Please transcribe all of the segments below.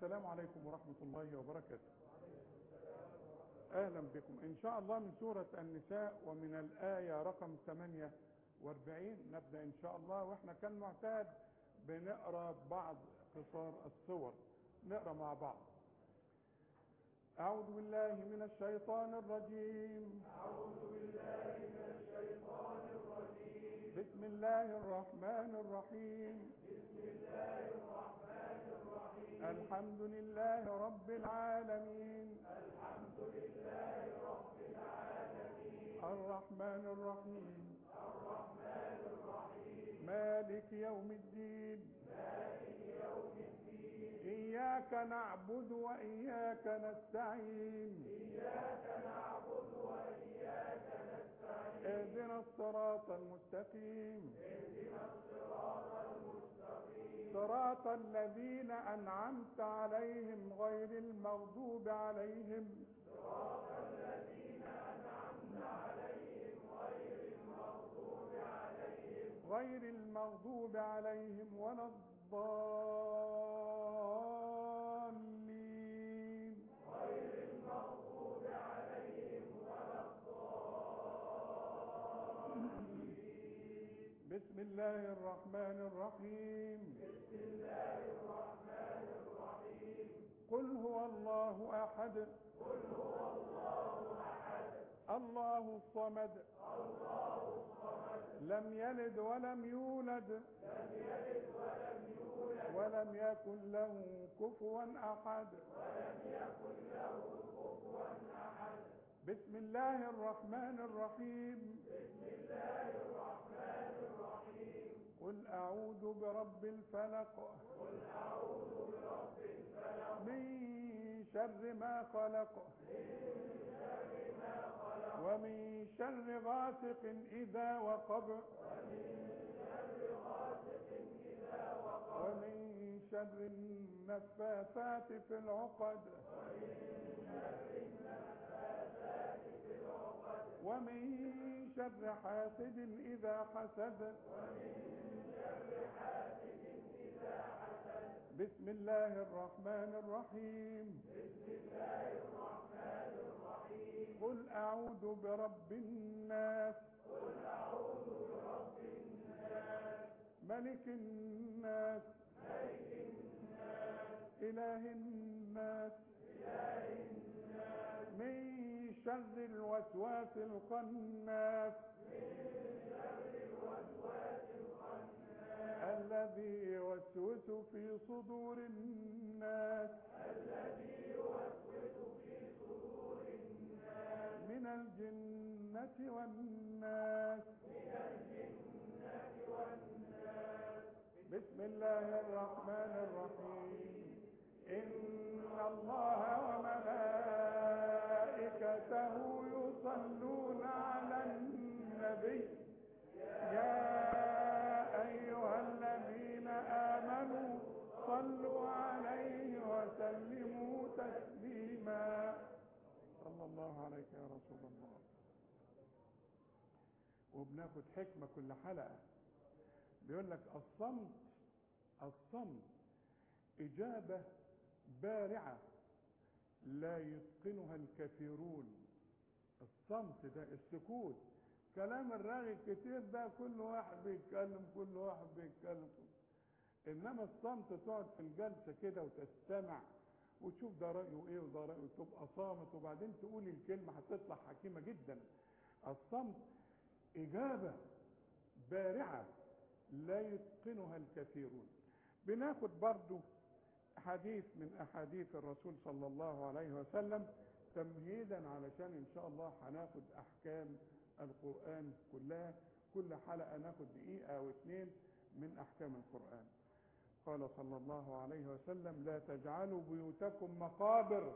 السلام عليكم ورحمة الله وبركاته. أهلا بكم إن شاء الله من سورة النساء ومن الآية رقم 48 نبدأ إن شاء الله. وإحنا كان معتاد بنقرأ بعض قصار السور، نقرأ مع بعض. أعوذ بالله من الشيطان الرجيم. أعوذ بالله من الشيطان الرجيم. بسم الله الرحمن الرحيم. بسم الله الرحمن الرحيم. الحمد لله رب العالمين. الحمد لله رب العالمين. الرحمن الرحيم. الرحمن الرحيم. مالك يوم الدين. مالك يوم الدين. إياك نعبد وإياك نستعين. إياك نعبد وإياك نستعين. اهدنا الصراط المستقيم. اهدنا الصراط المستقيم. صراط الذين أنعمت عليهم غير المغضوب عليهم. صراط الذين أنعمت عليهم غير المغضوب عليهم ولا الضالين. غير المغضوب عليهم ولا الضالين. بسم الله الرحمن الرحيم. بسم الله الرحمن الرحيم. قل هو الله أحد. قل هو الله أحد. الله الصمد. الله الصمد. لم يلد ولم يولد. لم يلد ولم يولد. ولم يكن له كفوا أحد. ولم يكن له كفوا أحد. بسم الله الرحمن الرحيم. بسم الله الرحمن الرحيم. قل أعوذ برب الفلق. قل أعوذ برب الفلق. من شر ما خلق. من شر ما خلق. ومن شر غاسق إذا وقب. ومن شر غاسق إذا وقب. ومن شر النفاثات في العقد. ومن شر النفاثات في العقد. ومن شر حاسد إذا حسد. ومن شر حاسد إذا حسد. بسم الله الرحمن الرحيم. بسم الله الرحمن الرحيم. قل أعوذ برب الناس. قل أعوذ برب الناس. ملك الناس. ملك الناس. إله الناس. إله الناس. من شر الوسواس الخناس. من شر الوسواس الخناس. الذي يوسوس في صدور الناس. الذي يوسوس في صدور الناس. من الجنة والناس. من الجنة والناس. بسم الله الرحمن الرحيم. إن الله وملائكته يصلون على النبي يا أيها الذين آمنوا صلوا عليه وسلموا تسليما. صلى الله عليك يا رسول الله. وبناخد حكمة كل حلقة. بيقول لك الصمت إجابة بارعة لا يتقنها الكثيرون. الصمت ده السكوت، كلام الراغي كتير ده كل واحد بيتكلم كل واحد بيتكلم. انما الصمت تقعد في الجلسة كده وتستمع وتشوف ده رأيه ايه وده رأيه، تبقى صامت وبعدين تقول الكلمة هتطلع حكيمة جدا. الصمت إجابة بارعة لا يتقنها الكثيرون. بناخد برضو حديث من أحاديث الرسول صلى الله عليه وسلم تمهيدا علشان إن شاء الله هناخد أحكام القرآن كلها. كل حلقة ناخد دقيقة أو 2 من أحكام القرآن. قال صلى الله عليه وسلم: لا تجعلوا بيوتكم مقابر،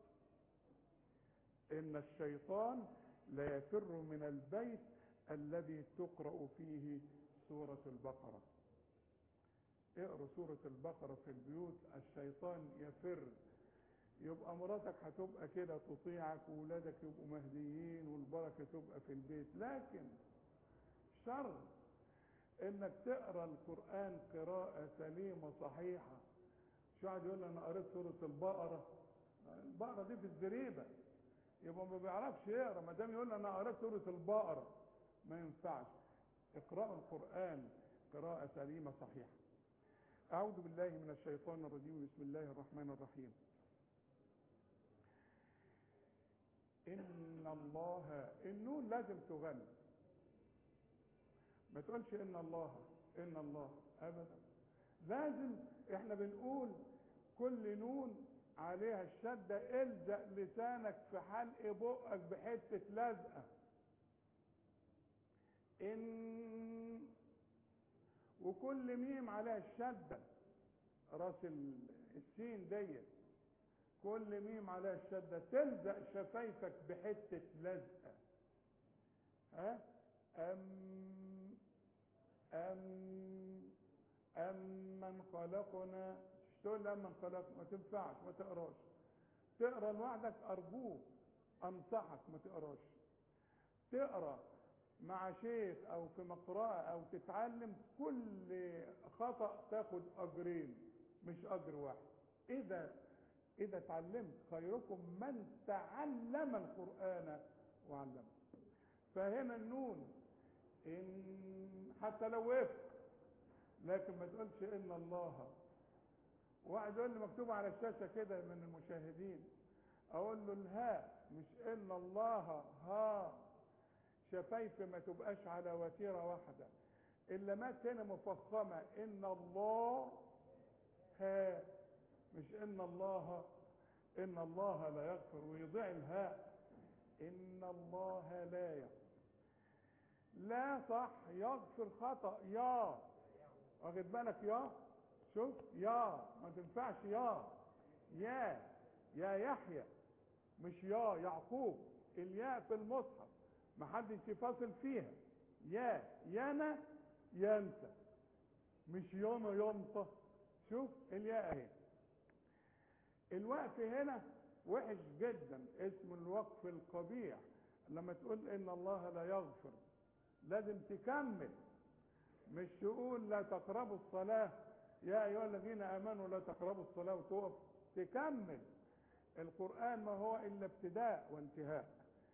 إن الشيطان لا يفر من البيت الذي تقرأ فيه سورة البقرة. اقرأ سورة البقرة في البيوت الشيطان يفر. يبقى مراتك هتبقى كده تطيعك وولادك يبقوا مهديين والبركة تبقى في البيت. لكن شر انك تقرأ القرآن قراءة سليمة صحيحة. مش واحد يقول لي انا قريت سوره البقره، البقره دي في الزريبه، يبقى ما بيعرفش يقرا. ما دام يقول لي انا قريت سوره البقره ما ينفعش. اقرأوا القرآن قراءة سليمة صحيحة. أعوذ بالله من الشيطان الرجيم. بسم الله الرحمن الرحيم. إن الله، النون لازم تغني، ما تقولش إن الله إن الله أبدا. لازم، إحنا بنقول كل نون عليها الشدة الزق لسانك في حلق بقك بحتة لزقة. إن، وكل ميم عليها الشدة، راس السين ديت كل ميم عليها الشدة تلزق شفايفك بحتة لزقة. ها؟ أمن خلقنا، مش تقول أمن خلقنا، ما تنفعش، ما تقراش. تقرا لوحدك أرجوك، أنصحك ما تقراش. تقرا مع شيخ أو في مقرأة أو تتعلم، كل خطأ تاخد أجرين مش أجر واحد. إذا اتعلمت، خيركم من تعلم القرآن وعلمه. فهنا النون إن حتى لو وقفت، لكن ما تقولش إن الله. واحد يقول لي مكتوب على الشاشة كده من المشاهدين، أقول له الهاء مش إن الله، ها، شفايف ما تبقاش على وتيرة واحدة. اللمات هنا مفخمة، إن الله ها، مش إن الله. إن الله لا يغفر، ويضيع الهاء. إن الله لا يغفر، لا صح، يغفر خطأ، يا، واخد بالك؟ يا، شوف، يا ما تنفعش. يا يحيى، مش يا يعقوب. الياء في المصحف ما حدش يفاصل فيها. يانا ينسى، مش يوم ينطى. شوف الياء اهي. الوقف هنا وحش جدا، اسمه الوقف القبيح. لما تقول ان الله لا يغفر لازم تكمل، مش تقول لا تقربوا الصلاة، يا ايها الذين امنوا لا تقربوا الصلاة وتقف. تكمل. القرآن ما هو الا ابتداء وانتهاء.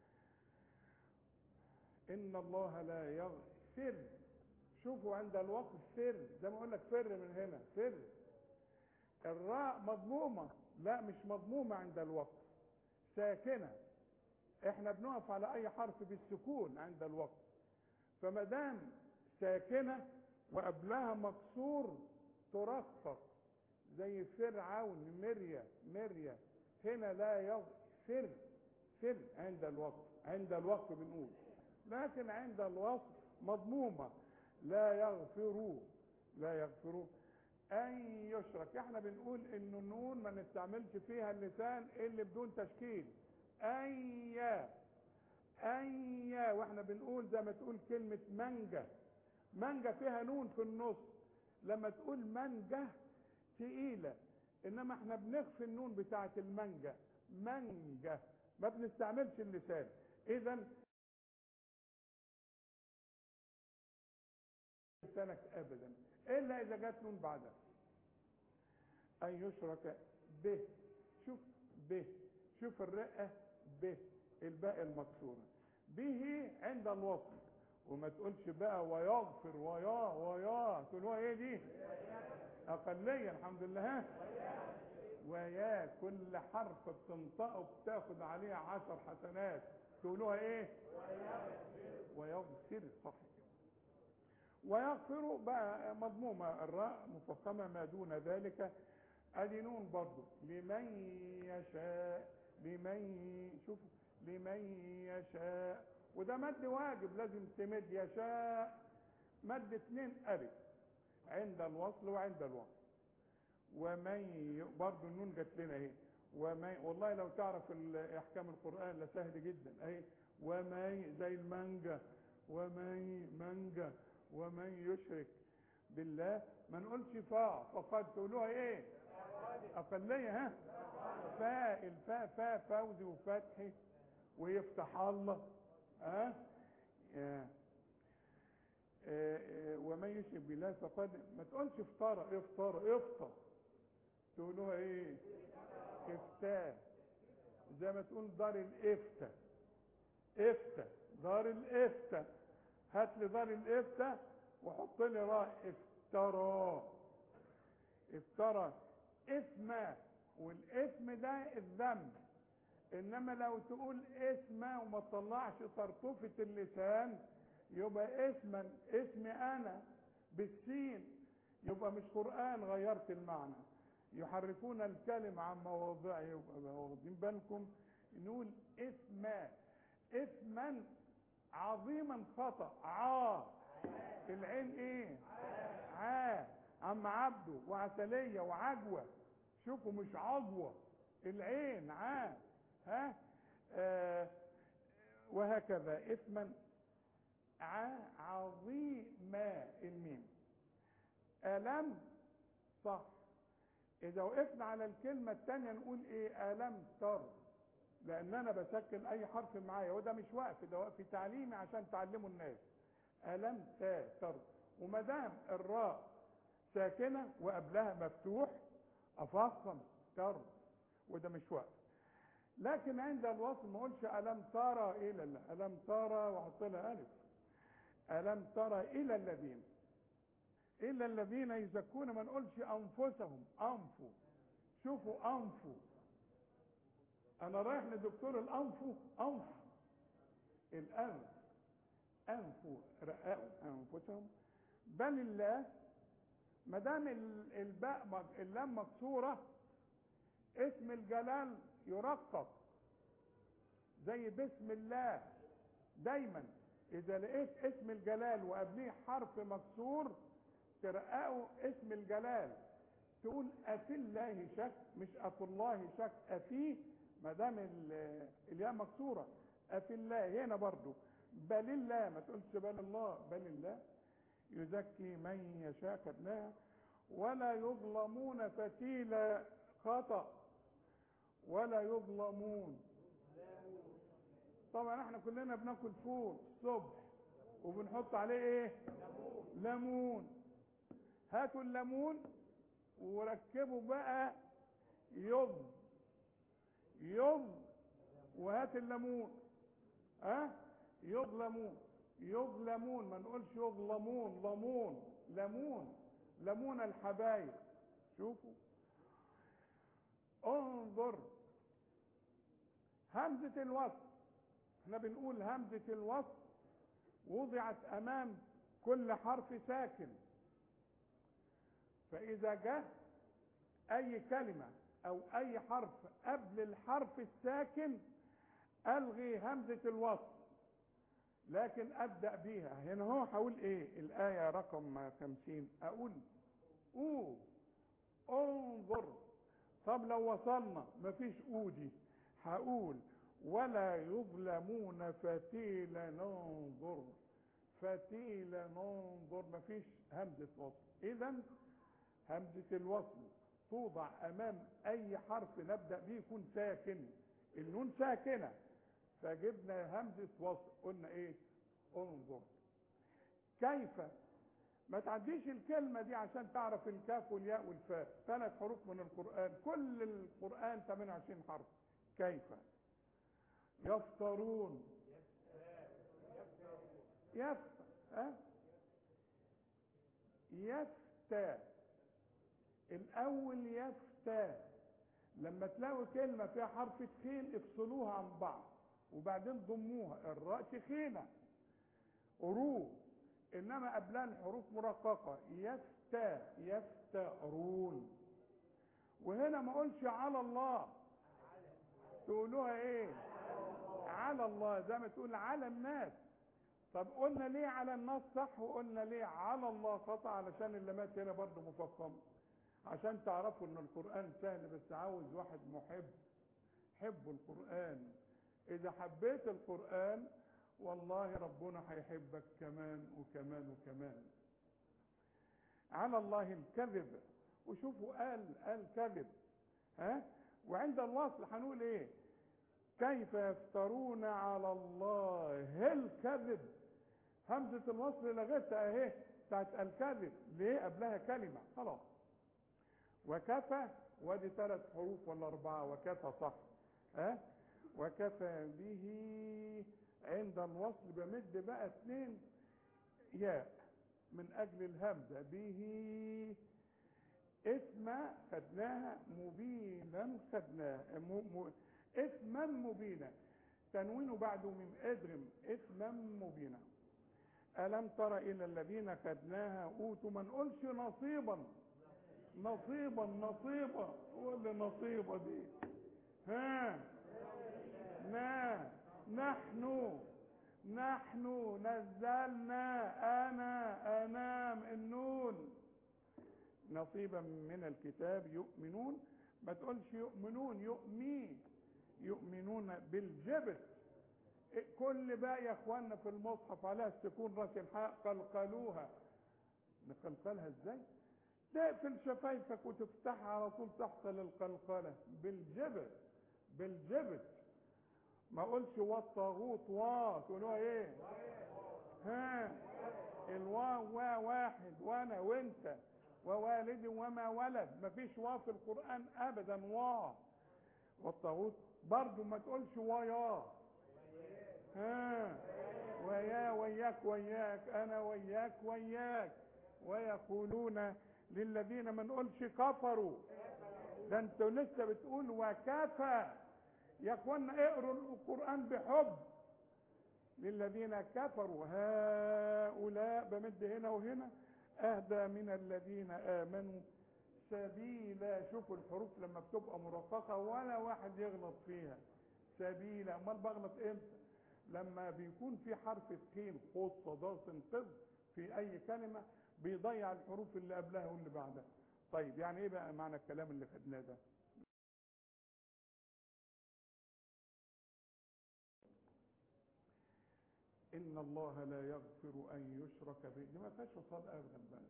ان الله لا يغفر، شوفوا عند الوقف فر، زي ما اقول لك فر من هنا، فر. الراء مضمومة، لا مش مضمومة عند الوقف، ساكنة. احنا بنقف على اي حرف بالسكون عند الوقف. فما دام ساكنة وقبلها مكسور ترقق، زي فرعون، مريا. هنا لا يغفر، فر عند الوقف. عند الوقف بنقول، لكن عند الوصف مضمومة، لا يغفروا أن يشرك. احنا بنقول ان النون ما نستعملش فيها اللسان اللي بدون تشكيل. أن، واحنا بنقول زي ما تقول كلمة منجة فيها نون في النص. لما تقول منجة تقيلة، انما احنا بنخفي النون بتاعت المنجة، ما بنستعملش اللسان. اذا لسانك ابدا الا اذا جت نون بعدها. ان يشرك به، شوف به، شوف الرقه به، الباء المكسوره به عند الوصل. وما تقولش بقى ويغفر ويا تقولوها ايه دي؟ اقليه. الحمد لله. ها، ويا كل حرف بتنطقه بتاخد عليه 10 حسنات. تقولوها ايه؟ ويغفر، صح. ويغفر بقى مضمومة، الراء مفخمة ما دون ذلك. ادي نون برضه، لمن يشاء، شوف، لمن يشاء، وده مد واجب لازم تمد. يشاء مد 2 ألف عند الوصل وعند الوقف. برضه النون جت لنا اهي. والله لو تعرف احكام القرآن لسهل جدا اهي. زي المانجا، منجا. ومن يشرك بالله، ما نقولش فقد، تقولوها ايه؟ اقليه. ها، الفاء فوزي وفتحي ويفتح الله. ها، ومن يشرك بالله فقد، ما تقولش افطر. تقولوها ايه؟ افتاء. زي ما تقول دار الافتاء، افتاء، دار الافتاء. هات لي دار الافتاء وحط لي راء. افترى، افترى اسم، والاسم ده الذنب. انما لو تقول اسم وما تطلعش طرطوفة اللسان يبقى اسما، اسمي انا بالسين، يبقى مش قرآن، غيرت المعنى. يحرفون الكلم عن مواضعه. يبقى واخدين بالكم؟ نقول اسما، اسما عظيما خطأ. العين ايه؟ عم عبده وعسلية وعجوة. شوفوا مش عضوة، العين ها. وهكذا اسما عظيما. الميم ألم، صح. إذا وقفنا على الكلمة الثانية نقول إيه؟ ألم تر، لأن أنا بسكن أي حرف معايا، وده مش وقف، ده وقف تعليمي عشان تعلموا الناس. ألم تر. وما دام الراء ساكنة وقبلها مفتوح أفخم تر، وده مش وقف. لكن عند الوصل ما اقولش ألم ترى إلى الله، ألم ترى وأحط لها ألف. ألم ترى إلى الذين، إلا الذين يزكون، ما نقولش أنفسهم، أنفوا. شوفوا أنفوا، أنا رايح لدكتور الأنفوا، أنف الأنف، أنفوا رقاقوا أنفسهم. بل الله، ما دام الباء اللام مكسورة اسم الجلال يرقق زي بسم الله. دايما إذا لقيت اسم الجلال وقبليه حرف مكسور ترققوا اسم الجلال. تقول أفي الله شك، مش أفي الله شك، أفي، ما دام الياء مكسورة. أفي الله هنا برضو. بل الله، ما تقولش بل الله، بل الله يزكي من يشاء. خدناها. ولا يظلمون فتيلا، خطأ. ولا يظلمون. طبعا احنا كلنا بناكل فول الصبح وبنحط عليه ايه؟ ليمون. هاتوا الليمون وركبوا بقى يض، وهات الليمون، يظلمون، ما نقولش يظلمون، لمون الحبايب. شوفوا انظر. همزة الوصل، احنا بنقول همزة الوصل وضعت امام كل حرف ساكن، فاذا جاء اي كلمة او اي حرف قبل الحرف الساكن الغي همزة الوصل، لكن ابدأ بيها. هنا هو هقول ايه؟ الاية رقم 50 اقول انظر. طب لو وصلنا مفيش دي، هقول ولا يظلمون فتيلا ننظر. فتيلا ننظر، مفيش همزة وصل. اذا همزة الوصل توضع امام اي حرف نبدأ به يكون ساكن. النون ساكنة فجبنا همزة وصل، قلنا ايه؟ انظر. كيف؟ ما تعديش الكلمة دي عشان تعرف الكاف والياء والفاء، 3 حروف من القرآن، كل القرآن 28 حرف. كيف؟ يفترون، يفتى. الأول يفتى. لما تلاقوا كلمة فيها حرف تخين افصلوها عن بعض وبعدين ضموها. الراء تخينة انما قبلها حروف مرققة. يفترون. وهنا ما اقولش على الله، تقولوها ايه؟ على الله، زي ما تقول على الناس. طب قلنا ليه على الناس صح وقلنا ليه على الله خطأ؟ علشان اللمات هنا برضو مفخمة، عشان تعرفوا ان القرآن سهل، بس عاوز واحد حب القرآن. اذا حبيت القرآن والله ربنا هيحبك كمان وكمان وكمان. على الله الكذب. وشوفوا قال كذب. وعند الوصل هنقول ايه؟ كيف يفترون على الله الكذب. همزة الوصل لغتها اهي بتاعت الكذب. ليه؟ قبلها كلمة خلاص. وكفى وادي 3 حروف ولا 4، وكفى صح. وكفى به عند الوصل بمد بقى 2 ياء من اجل الهمزه. به اسم خدناها، مبينا خدناها، اسما مبينا، تنوين بعده من ادغم، اسما مبينا. الم تر الى الذين خدناها اوتوا، ما نقولش نصيبا، نصيبا نصيبا، هو اللي نصيبه دي. نحن نزلنا، انام النون، نصيبا من الكتاب يؤمنون. ما تقولش يؤمنون، يؤمنون بالجبت. كل بقى يا اخوانا في المصحف عليها السكون راس الحاء، قلقلوها. نقلقلها ازاي؟ تقفل شفايفك وتفتحها على طول تحصل القلقله. بالجبت. ما اقولش والطاغوت، تقولوها ايه؟ الواو واحد، وانا وانت ووالد وما ولد، مفيش وا في القرآن ابدا. والطاغوت برضو ما تقولش ويا. ويا، وياك، انا وياك. ويقولون للذين، ما نقولش كفروا، ده انتوا لسه بتقول وكفى. يا اخوانا اقروا القرآن بحب. للذين كفروا هؤلاء، بمد هنا وهنا، اهدى من الذين امنوا سبيلا. شوفوا الحروف لما بتبقى مرققه ولا واحد يغلط فيها. سبيلا. امال بغلط امتى؟ لما بيكون في حرف تخين، خص ضاص قذ في اي كلمه، بيضيع الحروف اللي قبلها واللي بعدها. طيب يعني ايه بقى معنى الكلام اللي خدناه ده؟ ان الله لا يغفر ان يشرك به، دي ما فيهاش وصال ابدا بقى،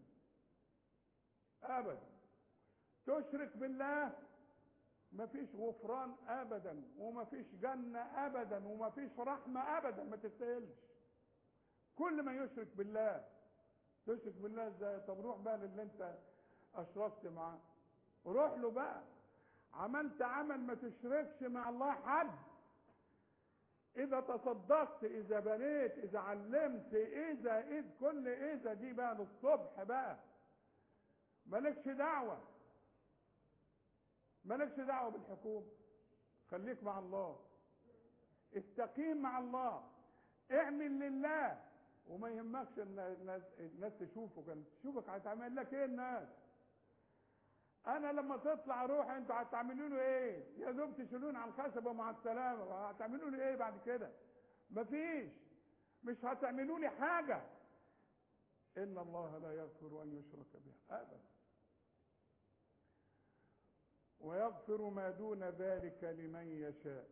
ابدا. تشرك بالله مفيش غفران ابدا، ومفيش جنة ابدا، ومفيش رحمة ابدا، ما تستاهلش. كل ما يشرك بالله. تشرك بالله ازاي؟ طب روح بقى للي انت اشركت معاه، روح له بقى. عملت عمل ما تشركش مع الله حد. اذا تصدقت، اذا بنيت، اذا علمت، اذا كل اذا دي بقى للصبح بقى. مالكش دعوة بالحكومة، خليك مع الله، استقيم مع الله، اعمل لله، وما يهمكش الناس تشوفك هتعمل لك ايه الناس. انا لما تطلع روح، انتوا هتعملوا له ايه؟ يا دوب تشيلون على الخشبه مع السلامه، هتعملوا لي ايه بعد كده؟ مفيش، مش هتعملوا لي حاجه. ان الله لا يغفر ان يشرك به ابدا، ويغفر ما دون ذلك لمن يشاء.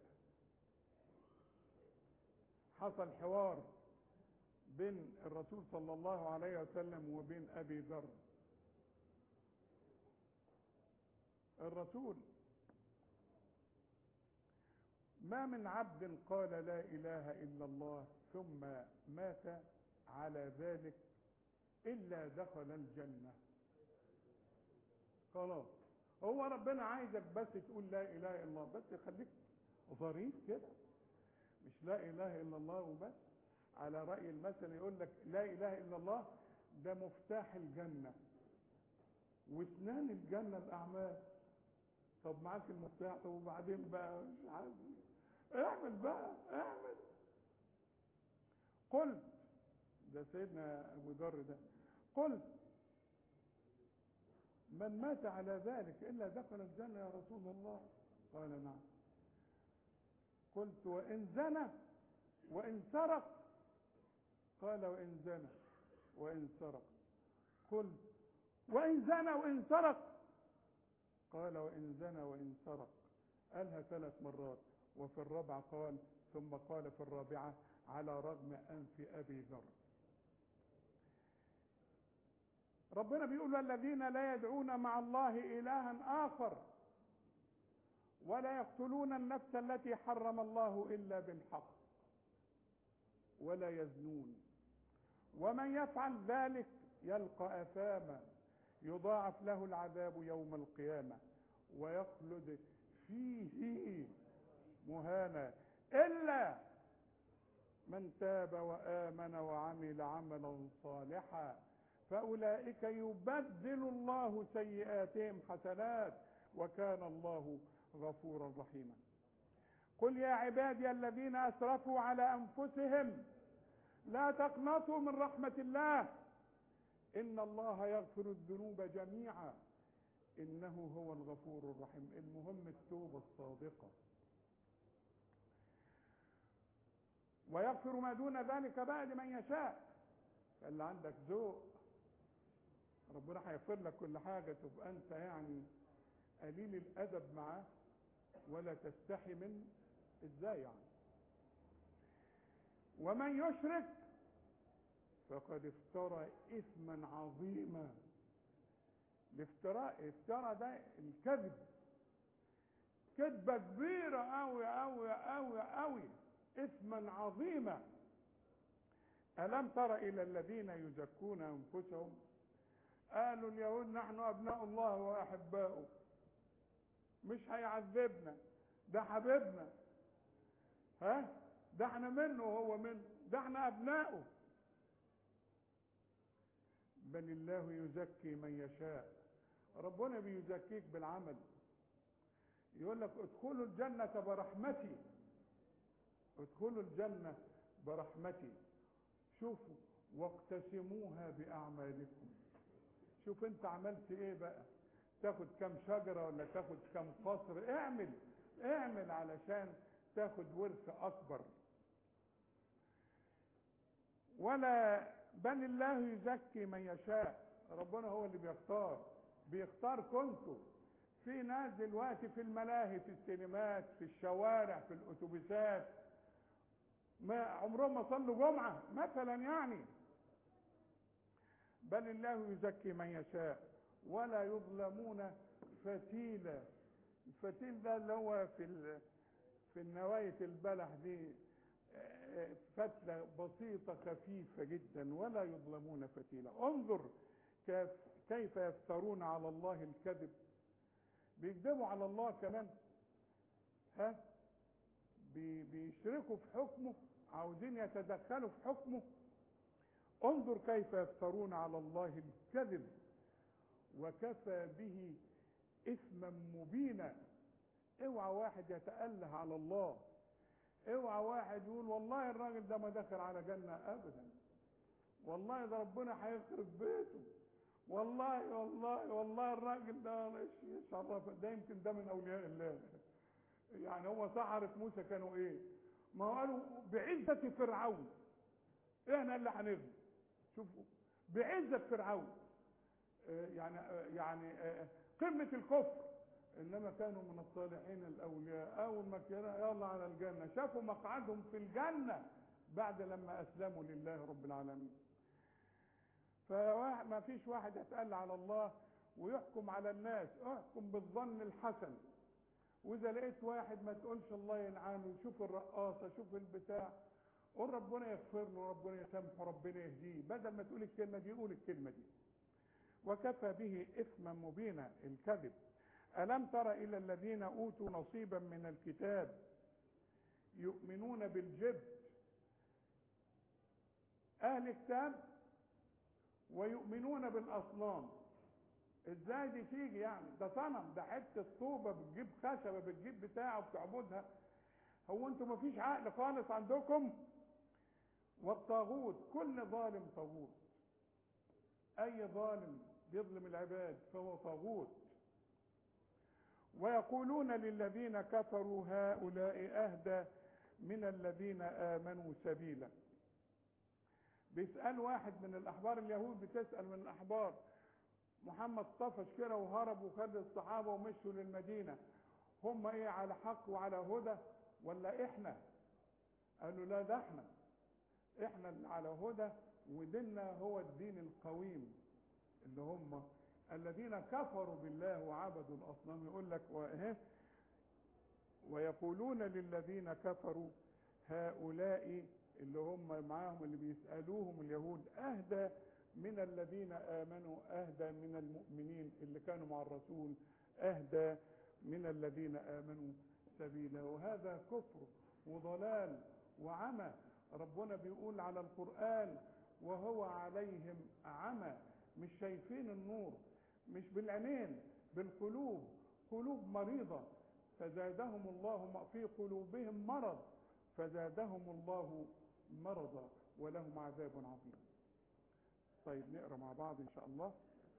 حصل حوار بين الرسول صلى الله عليه وسلم وبين ابي ذر. الرسول: ما من عبد قال لا اله الا الله ثم مات على ذلك الا دخل الجنه. خلاص، هو ربنا عايزك بس تقول لا اله الا الله، بس خليك ظريف كده، مش لا اله الا الله وبس. على راي المثل يقول لك لا اله الا الله ده مفتاح الجنه، واسنان الجنه الاعمال. طب معاك المفتاح، وبعدين بقى مش عارف، اعمل بقى، اعمل. قلت، ده سيدنا ابو ذر ده، قلت: من مات على ذلك الا دخل الجنه يا رسول الله؟ قال: نعم. قلت: وان زنى وان سرق؟ قال: وان زنى وان سرق. قلت: وان زنى وان سرق؟ قال: وان زنى وان سرق. قالها 3 مرات، وفي الرابعه قال: ثم قال في الرابعه: على رغم انف ابي ذر. ربنا بيقول: الذين لا يدعون مع الله إلها آخر ولا يقتلون النفس التي حرم الله إلا بالحق ولا يزنون ومن يفعل ذلك يلقى أثاما يضاعف له العذاب يوم القيامة ويخلد فيه مهانا إلا من تاب وآمن وعمل عملا صالحا فأولئك يبدل الله سيئاتهم حسنات وكان الله غفورا رحيما. قل يا عبادي الذين أسرفوا على أنفسهم لا تقنطوا من رحمة الله إن الله يغفر الذنوب جميعا إنه هو الغفور الرحيم. المهم التوبة الصادقة. ويغفر ما دون ذلك بقى لمن يشاء. اللي عندك ذوق ربنا هيغفر لك كل حاجة، تبقى أنت يعني قليل الأدب معاه ولا تستحي منه. إزاي يعني؟ ومن يشرك فقد افترى إثما عظيما. افترى ده الكذب، كذبة كبيرة أوي أوي أوي أوي، إثما عظيما. ألم تر إلى الذين يزكون أنفسهم قالوا اليهود نحن أبناء الله وأحباؤه، مش هيعذبنا، ده حبيبنا، ها ده احنا منه وهو منه، ده احنا أبناؤه. بل الله يزكي من يشاء. ربنا بيزكيك بالعمل. يقول لك ادخلوا الجنة برحمتي، ادخلوا الجنة برحمتي. شوفوا واقتسموها بأعمالكم. شوف انت عملت ايه بقى، تاخد كم شجرة ولا تاخد كم قصر، اعمل علشان تاخد ورث اكبر. ولا بل الله يزكي من يشاء. ربنا هو اللي بيختار كنتوا. في ناس دلوقتي في الملاهي، في السينمات، في الشوارع، في الاتوبيسات، ما عمرهم ما صلوا جمعة مثلا يعني. بل الله يزكي من يشاء ولا يظلمون فتيلا. الفتيل ده اللي هو في النواية البلح دي، فتلة بسيطة خفيفة جدا. ولا يظلمون فتيلا. انظر كيف يفترون على الله الكذب. بيكذبوا على الله كمان، ها بيشركوا في حكمه، عاوزين يتدخلوا في حكمه. انظر كيف يفترون على الله الكذب وكفى به اثما مبينا. اوعى واحد يتأله على الله، اوعى واحد يقول والله الراجل ده ما دخل على جنة ابدا، والله ده ربنا هيخرب بيته، والله والله والله الراجل ده يشرف، ده يمكن ده من اولياء الله. يعني هو سحرة موسى كانوا ايه؟ ما هو قالوا بعزة فرعون احنا اللي هنغلب. شوفوا بعزة فرعون، يعني قمة الكفر، انما كانوا من الصالحين الاولياء. اول ما كده يلا على الجنة، شافوا مقعدهم في الجنة بعد لما اسلموا لله رب العالمين. فما فيش واحد يتقل على الله ويحكم على الناس. احكم بالظن الحسن. واذا لقيت واحد ما تقولش الله يلعنه، شوف الرقاصة، شوف البتاع، قول ربنا يغفر له، ربنا يسامحه، ربنا يهديه، بدل ما تقول الكلمة دي قول الكلمة دي. وكفى به اثما مبينا الكذب. ألم تر إلى الذين أوتوا نصيبا من الكتاب يؤمنون بالجبت. أهل كتاب ويؤمنون بالأصنام. ازاي دي تيجي يعني؟ ده صنم، ده حتة طوبة بتجيب خشبة بتجيب بتاعه وبتعبدها. هو انتوا مفيش عقل خالص عندكم؟ والطاغوت كل ظالم طاغوت. اي ظالم بيظلم العباد فهو طاغوت. ويقولون للذين كفروا هؤلاء اهدى من الذين امنوا سبيلا. بيسأل واحد من الاحبار اليهود، بتسأل من الاحبار، محمد طفش كده وهرب وخد الصحابة ومشوا للمدينة، هم ايه على حق وعلى هدى ولا احنا؟ قالوا لا، ده احنا اللي على هدى، وديننا هو الدين القويم. اللي هم الذين كفروا بالله وعبدوا الاصنام. يقول لك ويقولون للذين كفروا هؤلاء اللي هم معاهم اللي بيسألوهم اليهود اهدى من الذين آمنوا، اهدى من المؤمنين اللي كانوا مع الرسول، اهدى من الذين آمنوا سبيلا. وهذا كفر وضلال وعمى. ربنا بيقول على القرآن وهو عليهم عمى، مش شايفين النور، مش بالعينين، بالقلوب، قلوب مريضة فزادهم الله في قلوبهم مرض فزادهم الله مرضا ولهم عذاب عظيم. طيب نقرأ مع بعض إن شاء الله.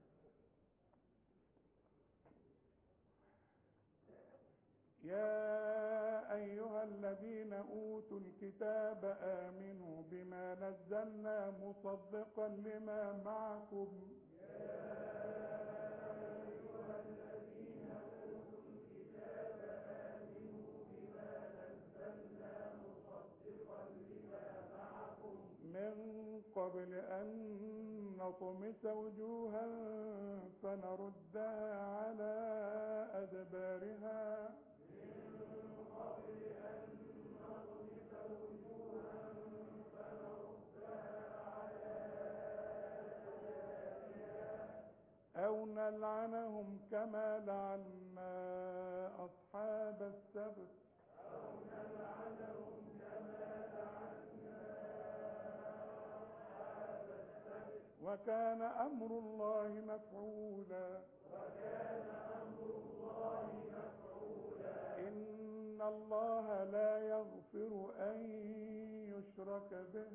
يا أيها الذين أوتوا الكتاب آمنوا بما نزلنا مصدقا لما معكم. من قبل أن نطمس وجوها فنردها على أدبارها أو نلعنهم كما لعنا أصحاب السبت وكان أمر الله مفعولا. إن الله لا يغفر أن يشرك به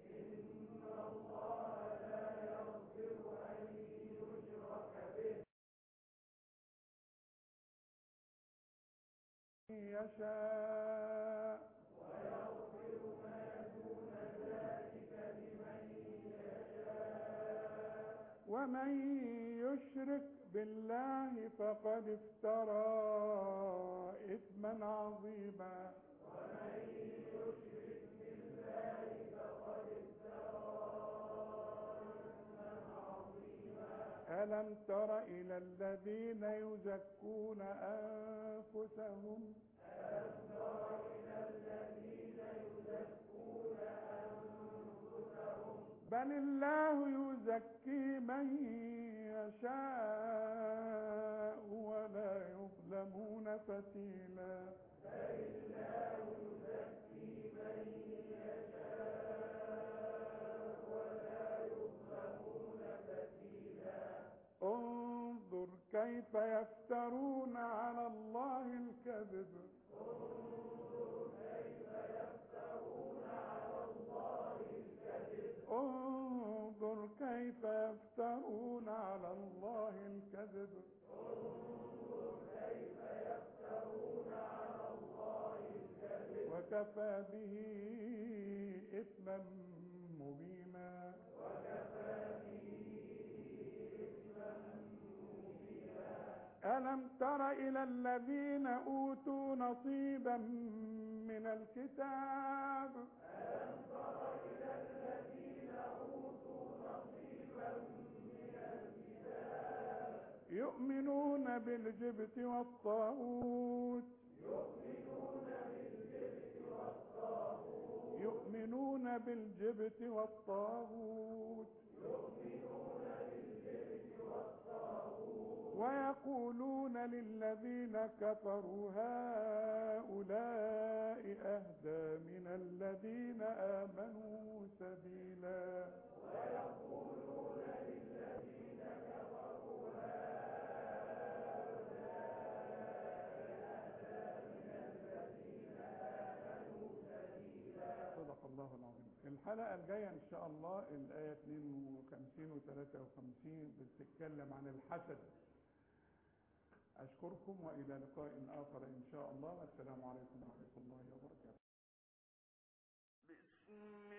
يشاء ومن يشرك بالله فقد افترى إثما عظيما. ألم تر إلى الذين يزكون أنفسهم بل الله يزكي من يشاء ولا يظلمون فتيلا. انظر كيف يفترون على الله الكذب انظر كيف يفترون على الله الكذب وكفى به إثما مبينا. ألم تر إلى الذين أوتوا نصيبا من الكتاب يؤمنون بالجبت والطاغوت يؤمنون بالجبت والطاغوت ويقولون للذين كفروا هؤلاء أهدى من الذين آمنوا سبيلا. صدق الله العظيم. الحلقة الجاية إن شاء الله الآية 52 و 53 بتتكلم عن الحسد. أشكركم وإلى لقاء آخر إن شاء الله. السلام عليكم ورحمة الله وبركاته.